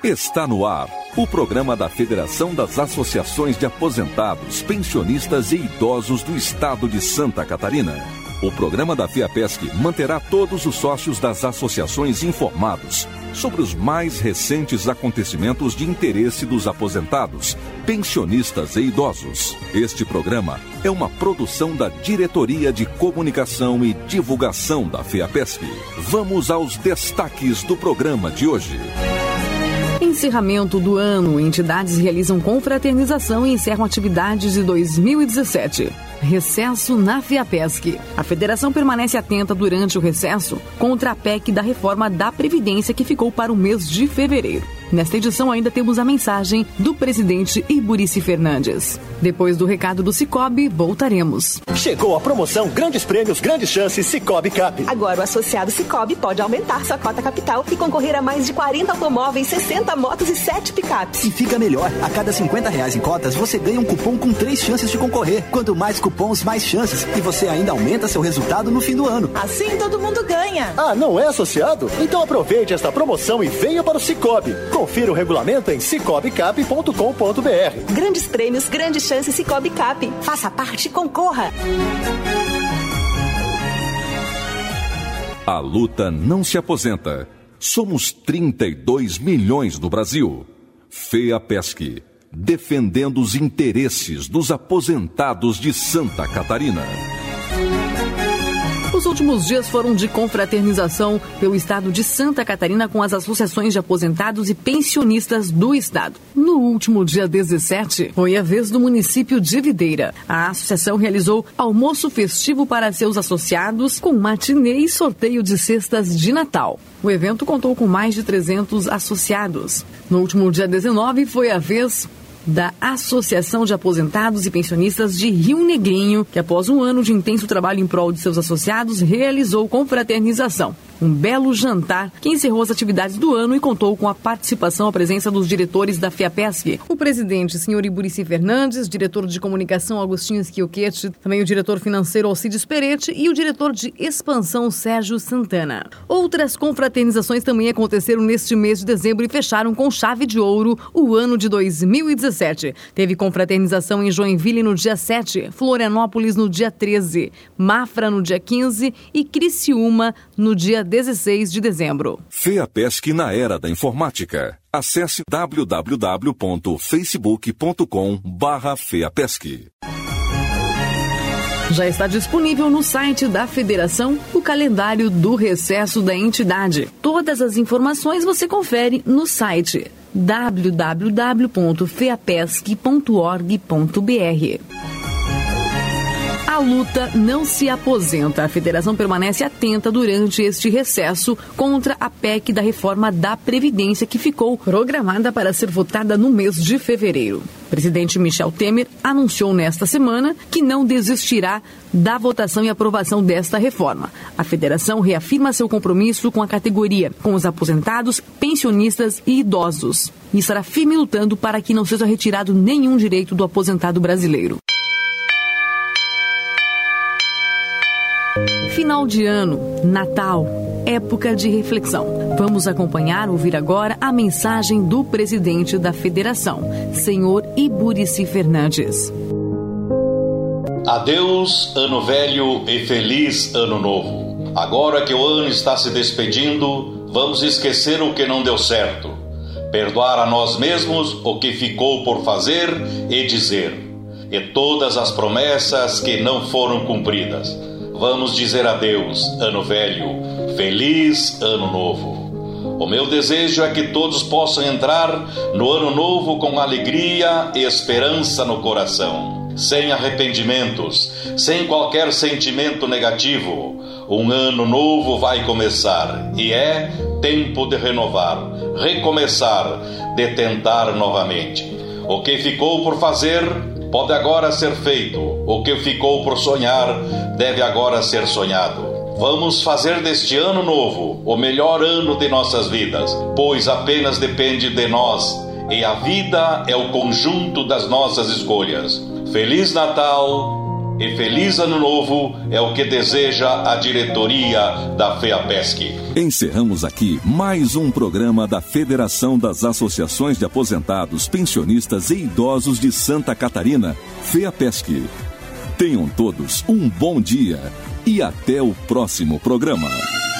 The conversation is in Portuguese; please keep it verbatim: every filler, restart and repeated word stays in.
Está no ar o programa da Federação das Associações de Aposentados, Pensionistas e Idosos do Estado de Santa Catarina. O programa da FEAPESC manterá todos os sócios das associações informados sobre os mais recentes acontecimentos de interesse dos aposentados, pensionistas e idosos. Este programa é uma produção da Diretoria de Comunicação e Divulgação da FEAPESC. Vamos aos destaques do programa de hoje. Encerramento do ano. Entidades realizam confraternização e encerram atividades de dois mil e dezessete. Recesso na FEAPESC. A federação permanece atenta durante o recesso contra a P E C da reforma da Previdência que ficou para o mês de fevereiro. Nesta edição ainda temos a mensagem do presidente Iburici Fernandes. Depois do recado do Cicobi, voltaremos. Chegou a promoção Grandes Prêmios, Grandes Chances Cicobi Cap. Agora o associado Cicobi pode aumentar sua cota capital e concorrer a mais de quarenta automóveis, sessenta motos e sete picapes. E fica melhor, a cada cinquenta reais em cotas você ganha um cupom com três chances de concorrer. Quanto mais cupons, mais chances. E você ainda aumenta seu resultado no fim do ano. Assim todo mundo ganha. Ah, não é associado? Então aproveite esta promoção e venha para o Cicobi. Confira o regulamento em cicobi cap ponto com ponto b r. Grandes prêmios, grandes chances Cicobi Cap. Faça parte e concorra. A luta não se aposenta. Somos trinta e dois milhões no Brasil. FEAPESC, defendendo os interesses dos aposentados de Santa Catarina. Os últimos dias foram de confraternização pelo estado de Santa Catarina com as associações de aposentados e pensionistas do estado. No último dia dezessete, foi a vez do município de Videira. A associação realizou almoço festivo para seus associados com matinê e sorteio de cestas de Natal. O evento contou com mais de trezentos associados. No último dia dezenove, foi a vez da Associação de Aposentados e Pensionistas de Rio Negrinho, que após um ano de intenso trabalho em prol de seus associados, realizou confraternização. Um belo jantar que encerrou as atividades do ano e contou com a participação, a presença dos diretores da FEAPESC. O presidente, senhor Iburici Fernandes, diretor de comunicação, Agostinho Schiochetti, também o diretor financeiro, Alcides Peretti, e o diretor de expansão, Sérgio Santana. Outras confraternizações também aconteceram neste mês de dezembro e fecharam com chave de ouro o ano de dois mil e dezessete. Teve confraternização em Joinville no dia sete, Florianópolis no dia treze, Mafra no dia quinze e Criciúma no dia dezesseis de dezembro. FEAPESC na era da informática. Acesse w w w ponto facebook ponto com barra FEAPESC. Já está disponível no site da Federação o calendário do recesso da entidade. Todas as informações você confere no site w w w ponto feapesc ponto org ponto b r. A luta não se aposenta. A federação permanece atenta durante este recesso contra a P E C da reforma da Previdência que ficou programada para ser votada no mês de fevereiro. O presidente Michel Temer anunciou nesta semana que não desistirá da votação e aprovação desta reforma. A federação reafirma seu compromisso com a categoria, com os aposentados, pensionistas e idosos. E estará firme lutando para que não seja retirado nenhum direito do aposentado brasileiro. Final de ano, Natal, época de reflexão. Vamos acompanhar, ouvir agora a mensagem do presidente da federação, senhor Iburici Fernandes. Adeus, ano velho e feliz ano novo. Agora que o ano está se despedindo, vamos esquecer o que não deu certo. Perdoar a nós mesmos o que ficou por fazer e dizer. E todas as promessas que não foram cumpridas. Vamos dizer adeus, ano velho, feliz ano novo. O meu desejo é que todos possam entrar no ano novo com alegria e esperança no coração, sem arrependimentos, sem qualquer sentimento negativo. Um ano novo vai começar e é tempo de renovar, recomeçar, de tentar novamente. O que ficou por fazer pode agora ser feito. O que ficou por sonhar deve agora ser sonhado. Vamos fazer deste ano novo o melhor ano de nossas vidas, pois apenas depende de nós e a vida é o conjunto das nossas escolhas. Feliz Natal e feliz ano novo é o que deseja a diretoria da FEAPESC. Encerramos aqui mais um programa da Federação das Associações de Aposentados, Pensionistas e Idosos de Santa Catarina, FEAPESC. Tenham todos um bom dia e até o próximo programa.